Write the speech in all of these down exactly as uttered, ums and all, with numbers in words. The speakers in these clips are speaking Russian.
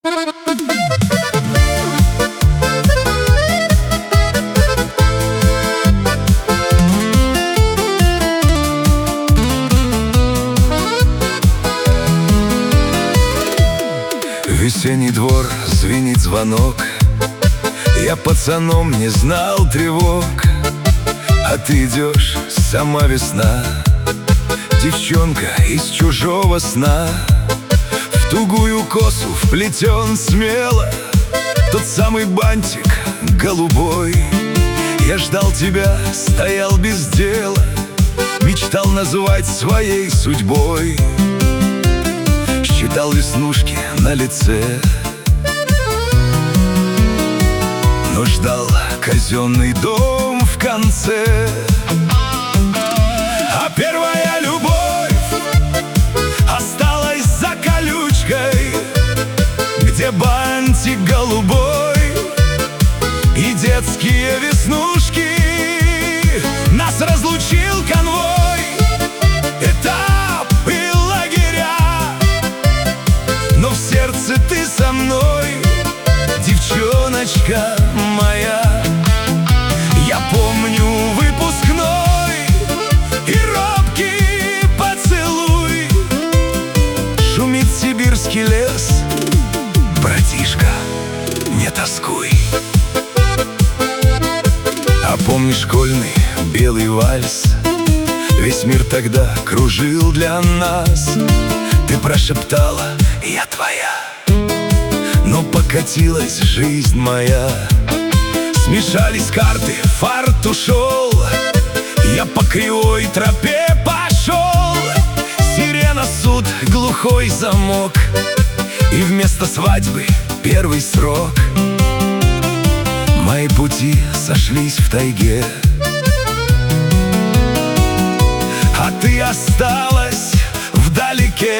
Весенний двор, звенит звонок. Я пацаном не знал тревог, а ты идешь, сама весна, девчонка из чужого сна. В тугую косу вплетен смело тот самый бантик голубой. Я ждал тебя, стоял без дела, мечтал назвать своей судьбой. Считал веснушки на лице, но ждал казенный дом в конце. А первая любовь осталась за колючкой, где бантик голубой и детские веснушки. Нас разлучил конвой, этап и лагеря, но в сердце ты со мной, девчоночка моя. Я помню выпускной и робкий поцелуй. Шумит сибирский лес, братишка, не тоскуй. А помнишь школьный белый вальс? Весь мир тогда кружил для нас. Ты прошептала: я твоя. Но покатилась жизнь моя, смешались карты, фарт ушел. Я по кривой тропе пошел. Сирена, суд, глухой замок, и вместо свадьбы первый срок. Мои пути сошлись в тайге, а ты осталась вдалеке.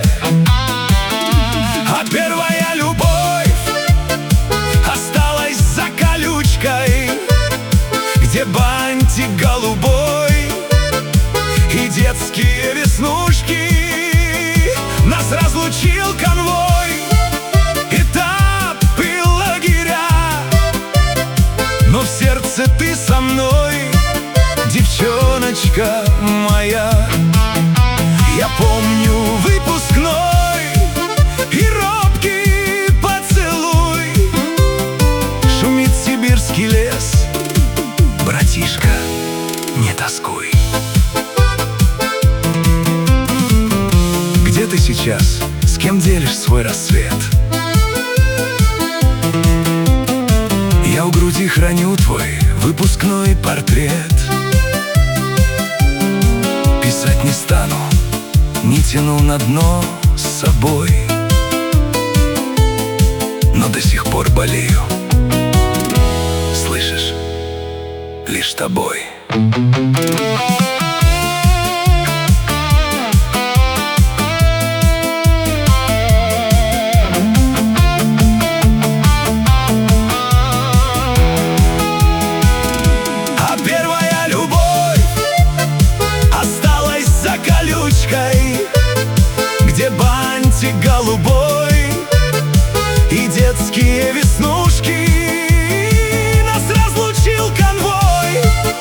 А первая любовь осталась за колючкой, где бантик голубой и детские веснушки. Нас разлучил конвой, этап и лагеря, но в сердце ты со мной, девчоночка моя. Я помню выпускной и робкий поцелуй. Шумит сибирский лес, братишка, не тоскуй. Где ты сейчас? С кем делишь свой рассвет? Я у груди храню твой выпускной портрет. Писать не стану, не тяну на дно с собой, но до сих пор болею, слышишь, лишь тобой. А первая любовь осталась за колючкой, где бантик голубой и детские веснушки. Нас разлучил конвой,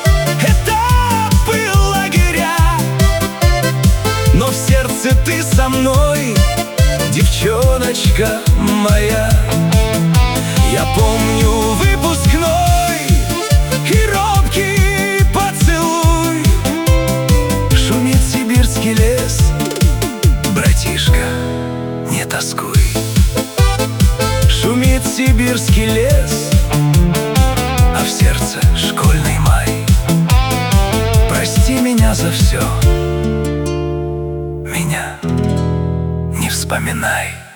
этапы лагеря, но в сердце ты со мной, девчоночка моя. Я помню выпускной и робкий поцелуй. Шумит сибирский лес, братишка, не тоскуй. Шумит сибирский лес, а в сердце школьный май. Прости меня за все, меня не вспоминай.